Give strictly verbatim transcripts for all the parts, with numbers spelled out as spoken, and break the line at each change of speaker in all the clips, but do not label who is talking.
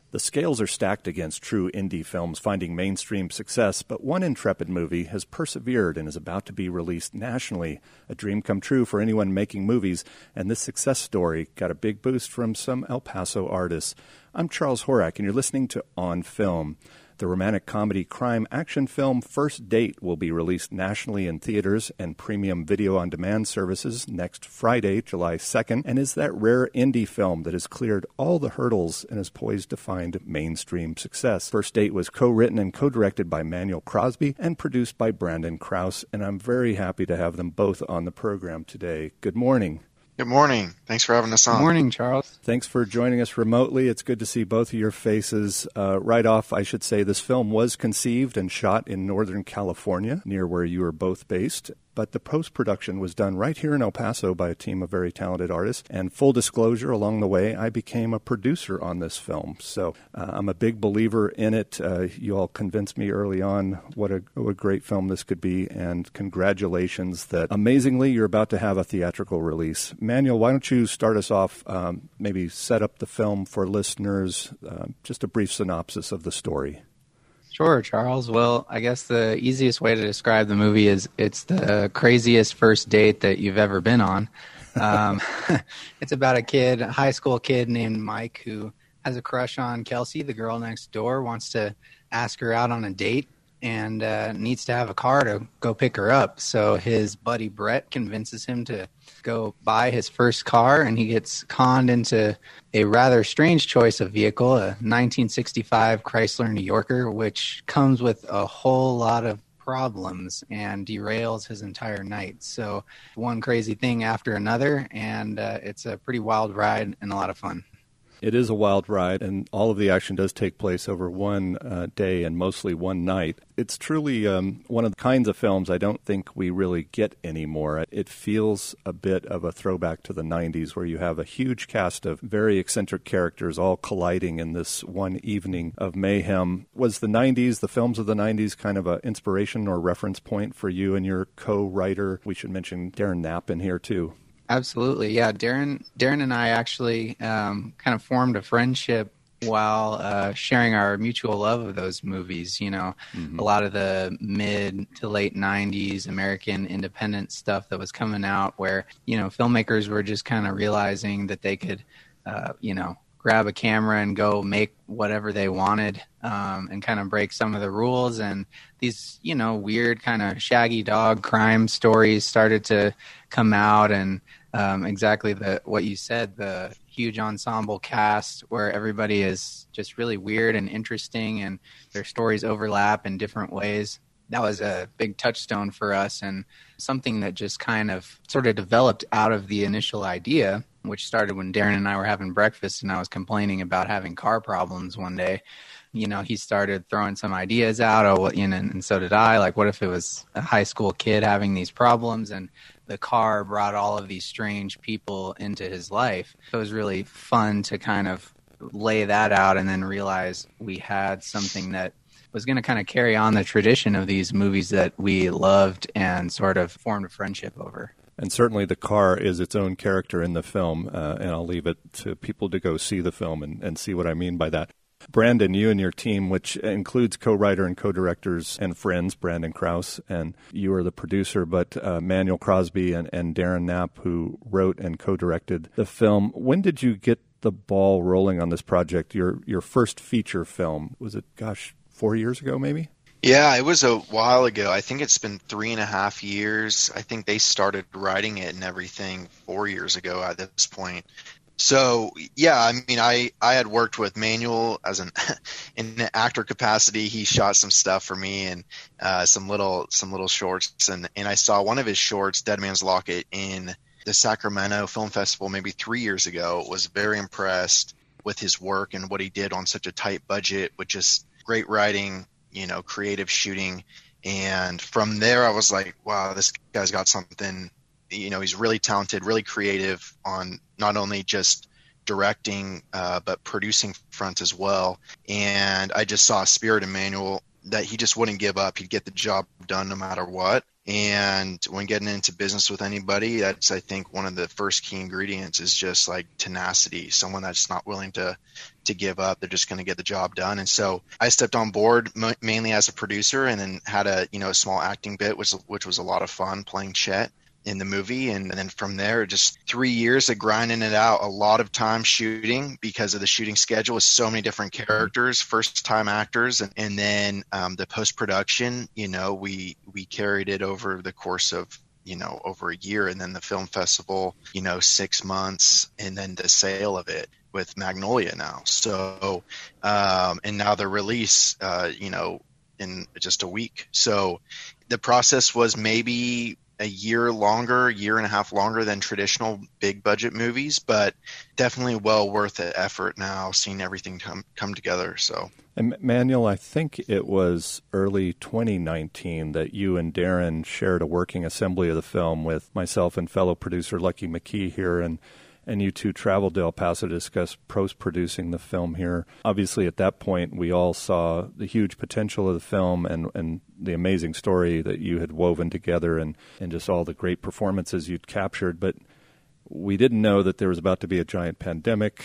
The scales are stacked against true indie films finding mainstream success, but one intrepid movie has persevered and is about to be released nationally, a dream come true for anyone making movies, and this success story got a big boost from some El Paso artists. I'm Charles Horak, and you're listening to On Film. The romantic comedy crime action film First Date will be released nationally in theaters and premium video-on-demand services next Friday, July second, and is that rare indie film that has cleared all the hurdles and is poised to find mainstream success. First Date was co-written and co-directed by Manuel Crosby and produced by Brandon Krause, and I'm very happy to have them both on the program today. Good morning.
Good morning. Thanks for having us on.
Good morning, Charles.
Thanks for joining us remotely. It's good to see both of your faces. Uh, right off, I should say this film was conceived and shot in Northern California, near where you are both based. But the post-production was done right here in El Paso by a team of very talented artists. And full disclosure, along the way, I became a producer on this film. So uh, I'm a big believer in it. Uh, you all convinced me early on what a, what a great film this could be. And congratulations that, amazingly, you're about to have a theatrical release. Manuel, why don't you start us off, um, maybe set up the film for listeners, uh, just a brief synopsis of the story.
Sure, Charles. Well, I guess the easiest way to describe the movie is it's the craziest first date that you've ever been on. Um, it's about a kid, a high school kid named Mike who has a crush on Kelsey, the girl next door, wants to ask her out on a date and uh, needs to have a car to go pick her up. So his buddy Brett convinces him to go buy his first car, and he gets conned into a rather strange choice of vehicle, a nineteen sixty-five Chrysler New Yorker, which comes with a whole lot of problems and derails his entire night. So one crazy thing after another, and uh, it's a pretty wild ride and a lot of fun.
It is a wild ride, and all of the action does take place over one uh, day and mostly one night. It's truly um, one of the kinds of films I don't think we really get anymore. It feels a bit of a throwback to the nineties, where you have a huge cast of very eccentric characters all colliding in this one evening of mayhem. Was the nineties, the films of the nineties, kind of an inspiration or reference point for you and your co-writer? We should mention Darren Knapp in here, too.
Absolutely, yeah. Darren, Darren and I actually um, kind of formed a friendship while uh, sharing our mutual love of those movies. You know, mm-hmm. a lot of the mid to late nineties American independent stuff that was coming out, where you know filmmakers were just kind of realizing that they could, uh, you know, grab a camera and go make whatever they wanted, um, and kind of break some of the rules. And these, you know, weird kind of shaggy dog crime stories started to come out, and Um, exactly the what you said, the huge ensemble cast where everybody is just really weird and interesting and their stories overlap in different ways. That was a big touchstone for us, and something that just kind of sort of developed out of the initial idea, which started when Darren and I were having breakfast and I was complaining about having car problems one day. You know, he started throwing some ideas out, oh, you know, and so did I. Like, what if it was a high school kid having these problems, and the car brought all of these strange people into his life? It was really fun to kind of lay that out and then realize we had something that was going to kind of carry on the tradition of these movies that we loved and sort of formed a friendship over.
And certainly the car is its own character in the film, uh, and I'll leave it to people to go see the film and, and see what I mean by that. Brandon, you and your team, which includes co-writer and co-directors and friends, Brandon Krause, and you are the producer, but uh, Manuel Crosby and, and Darren Knapp, who wrote and co-directed the film. When did you get the ball rolling on this project, your your first feature film? Was it, gosh, four years ago maybe?
Yeah, it was a while ago. I think it's been three and a half years. I think they started writing it and everything four years ago at this point. So, yeah, I mean, I, I had worked with Manuel as an in an actor capacity. He shot some stuff for me and uh, some little some little shorts. And, and I saw one of his shorts, Dead Man's Locket, in the Sacramento Film Festival maybe three years ago. Was very impressed with his work and what he did on such a tight budget with just great writing, you know, creative shooting. And from there, I was like, wow, this guy's got something. You know, he's really talented, really creative on not only just directing, uh, but producing front as well. And I just saw a spirit in Manuel that he just wouldn't give up. He'd get the job done no matter what. And when getting into business with anybody, that's, I think, one of the first key ingredients is just like tenacity, someone that's not willing to to give up. They're just going to get the job done. And so I stepped on board m- mainly as a producer, and then had a, you know, a small acting bit, which, which was a lot of fun, playing Chet in the movie. And, and then from there, just three years of grinding it out, a lot of time shooting because of the shooting schedule with so many different characters, first time actors. And, and then um, the post-production, you know, we, we carried it over the course of, you know, over a year. And then the film festival, you know, six months, and then the sale of it with Magnolia now. So, um, and now the release, uh, you know, in just a week. So the process was maybe a year longer, a year and a half longer than traditional big budget movies, but definitely well worth the effort now, seeing everything come come together. So,
and Manuel, I think it was early twenty nineteen that you and Darren shared a working assembly of the film with myself and fellow producer Lucky McKee here, and and you two traveled to El Paso to discuss post-producing the film here. Obviously, at that point, we all saw the huge potential of the film and, and the amazing story that you had woven together, and, and just all the great performances you'd captured. But we didn't know that there was about to be a giant pandemic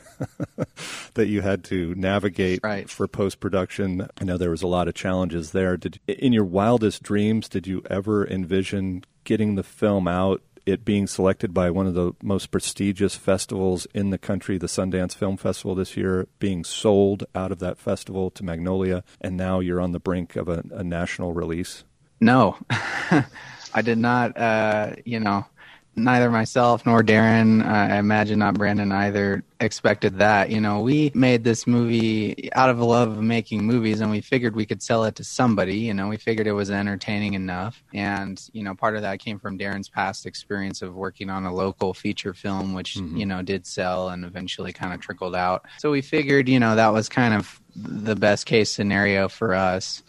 that you had to navigate
right.
for post-production. I know there was a lot of challenges there. Did, in your wildest dreams, did you ever envision getting the film out, it being selected by one of the most prestigious festivals in the country, the Sundance Film Festival this year, being sold out of that festival to Magnolia, and now you're on the brink of a, a national release?
No, I did not, uh, you know, neither myself nor Darren, uh, I imagine not Brandon either, expected that. You know, we made this movie out of a love of making movies, and we figured we could sell it to somebody. You know, we figured it was entertaining enough. And, you know, part of that came from Darren's past experience of working on a local feature film, which, mm-hmm. you know, did sell and eventually kind of trickled out. So we figured, you know, that was kind of the best case scenario for us.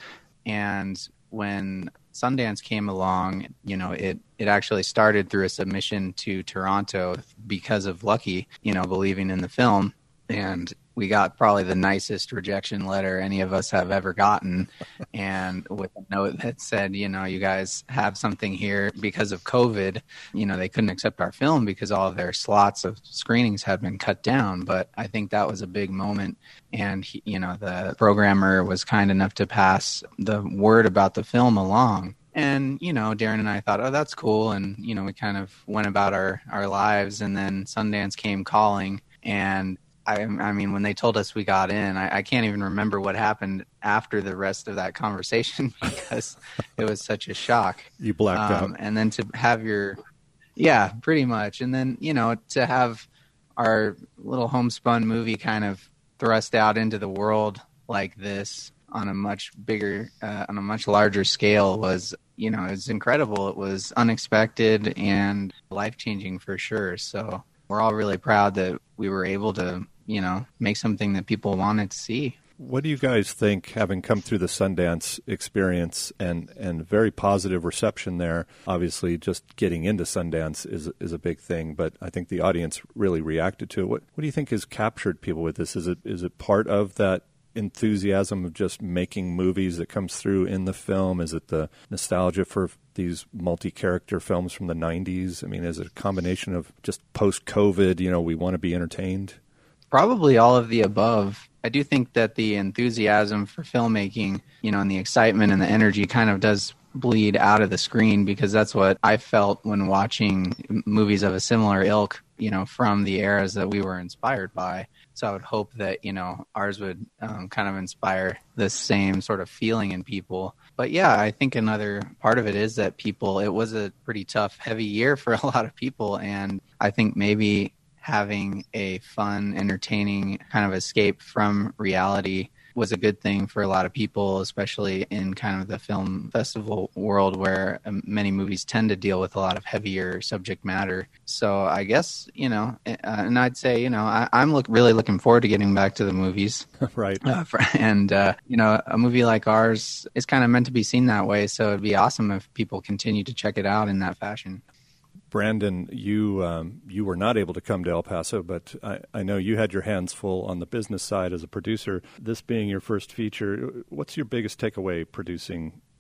And when Sundance came along, you know, it, it actually started through a submission to Toronto because of Lucky, you know, believing in the film. And we got probably the nicest rejection letter any of us have ever gotten. And with a note that said, you know, you guys have something here because of COVID. You know, they couldn't accept our film because all of their slots of screenings had been cut down. But I think that was a big moment. And, he, you know, the programmer was kind enough to pass the word about the film along. And, you know, Darren and I thought, oh, that's cool. And, you know, we kind of went about our, our lives. And then Sundance came calling. And I, I mean, when they told us we got in, I, I can't even remember what happened after the rest of that conversation because it was such a shock.
You blacked
um,
out.
And then to have your, yeah, pretty much. And then, you know, to have our little homespun movie kind of thrust out into the world like this on a much bigger, uh, on a much larger scale was, you know, it was incredible. It was unexpected and life-changing for sure. So we're all really proud that we were able to, you know, make something that people wanted to see.
What do you guys think, having come through the Sundance experience and, and very positive reception there? Obviously, just getting into Sundance is is a big thing, but I think the audience really reacted to it. What, what do you think has captured people with this? Is it is it part of that enthusiasm of just making movies that comes through in the film? Is it the nostalgia for these multi-character films from the nineties? I mean, is it a combination of just post-COVID, you know, we want to be entertained?
Probably all of the above. I do think that the enthusiasm for filmmaking, you know, and the excitement and the energy kind of does bleed out of the screen, because that's what I felt when watching movies of a similar ilk, you know, from the eras that we were inspired by. So I would hope that, you know, ours would um, kind of inspire the same sort of feeling in people. But yeah, I think another part of it is that people, it was a pretty tough, heavy year for a lot of people. And I think maybe having a fun, entertaining kind of escape from reality was a good thing for a lot of people, especially in kind of the film festival world where um, many movies tend to deal with a lot of heavier subject matter. So I guess, you know, uh, and I'd say, you know, I, I'm look, really looking forward to getting back to the movies.
Right.
Uh, for, and, uh, you know, a movie like ours is kind of meant to be seen that way. So it'd be awesome if people continue to check it out in that fashion.
Brandon, you um, you were not able to come to El Paso, but I, I know you had your hands full on the business side as a producer. This being your first feature, what's your biggest takeaway producing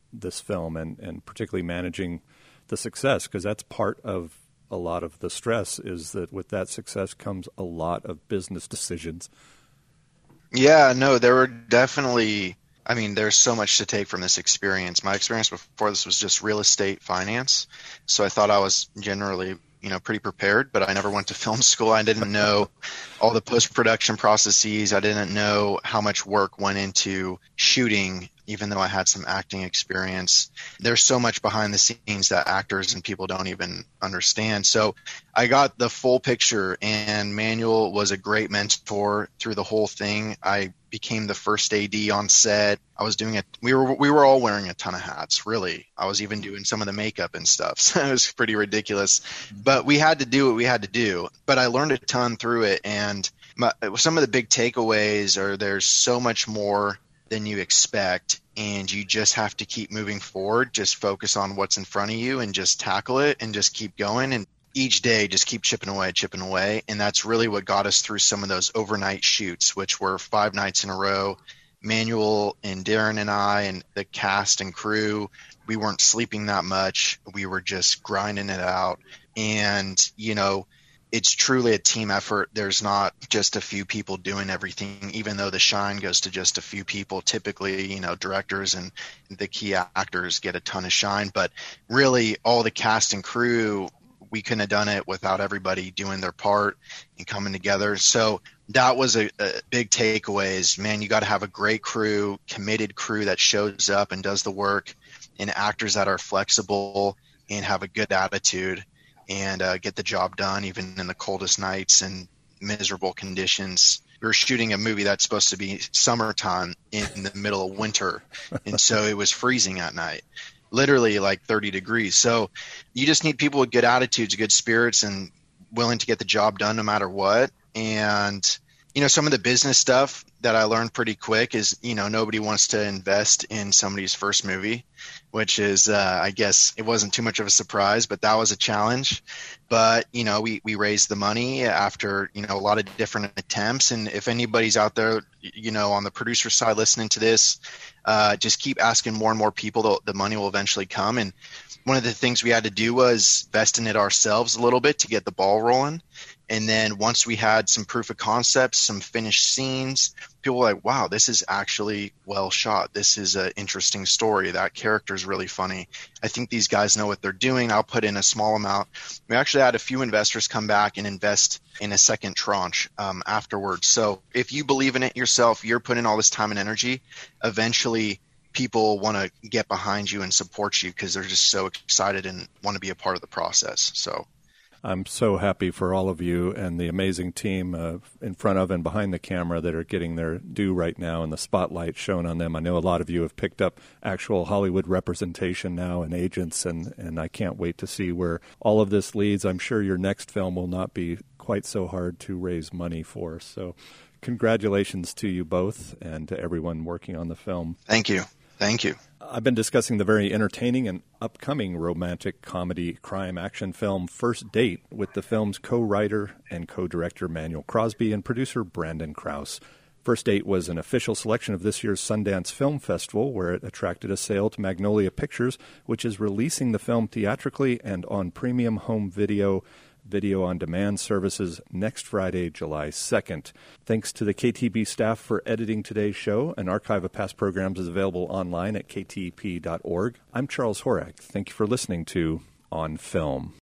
this film and, and particularly managing the success? Because that's part of a lot of the stress, is that with that success comes a lot of business decisions.
Yeah, no, there were definitely, I mean, there's so much to take from this experience. My experience before this was just real estate finance. So I thought I was generally, you know, pretty prepared, but I never went to film school. I didn't know all the post-production processes. I didn't know how much work went into shooting, even though I had some acting experience. There's so much behind the scenes that actors and people don't even understand. So I got the full picture, and Manuel was a great mentor through the whole thing. I became the first A D on set. I was doing it. We were we were all wearing a ton of hats, really. I was even doing some of the makeup and stuff. So it was pretty ridiculous. But we had to do what we had to do. But I learned a ton through it. And my, some of the big takeaways are there's so much more than you expect, and you just have to keep moving forward. Just focus on what's in front of you and just tackle it and just keep going. And each day just keep chipping away, chipping away. And that's really what got us through some of those overnight shoots, which were five nights in a row. Manuel and Darren and I and the cast and crew, we weren't sleeping that much. We were just grinding it out. And, you know, it's truly a team effort. There's not just a few people doing everything, even though the shine goes to just a few people. Typically, you know, directors and the key actors get a ton of shine, but really all the cast and crew, we couldn't have done it without everybody doing their part and coming together. So that was a, a big takeaway is, man, you got to have a great crew, committed crew that shows up and does the work, and actors that are flexible and have a good attitude and uh, get the job done, even in the coldest nights and miserable conditions. We were shooting a movie that's supposed to be summertime in the middle of winter, and so it was freezing at night, literally like thirty degrees. So you just need people with good attitudes, good spirits, and willing to get the job done no matter what. And, you know, some of the business stuff that I learned pretty quick is, you know, nobody wants to invest in somebody's first movie, which is, uh, I guess it wasn't too much of a surprise, but that was a challenge. But, you know, we, we raised the money after, you know, a lot of different attempts. And if anybody's out there, you know, on the producer side listening to this, uh, just keep asking more and more people, the, the money will eventually come. And one of the things we had to do was invest in it ourselves a little bit to get the ball rolling. And then once we had some proof of concepts, some finished scenes, people were like, wow, this is actually well shot. This is an interesting story. That character is really funny. I think these guys know what they're doing. I'll put in a small amount. We actually had a few investors come back and invest in a second tranche um, afterwards. So if you believe in it yourself, you're putting all this time and energy, eventually people want to get behind you and support you because they're just so excited and want to be a part of the process. So
I'm so happy for all of you and the amazing team uh, in front of and behind the camera that are getting their due right now and the spotlight shown on them. I know a lot of you have picked up actual Hollywood representation now and agents, and, and I can't wait to see where all of this leads. I'm sure your next film will not be quite so hard to raise money for. So congratulations to you both and to everyone working on the film.
Thank you. Thank you.
I've been discussing the very entertaining and upcoming romantic comedy crime action film First Date with the film's co-writer and co-director Manuel Crosby and producer Brandon Krause. First Date was an official selection of this year's Sundance Film Festival, where it attracted a sale to Magnolia Pictures, which is releasing the film theatrically and on premium home video video-on-demand services next Friday, July second. Thanks to the K T B staff for editing today's show. An archive of past programs is available online at k t p dot org. I'm Charles Horak. Thank you for listening to On Film.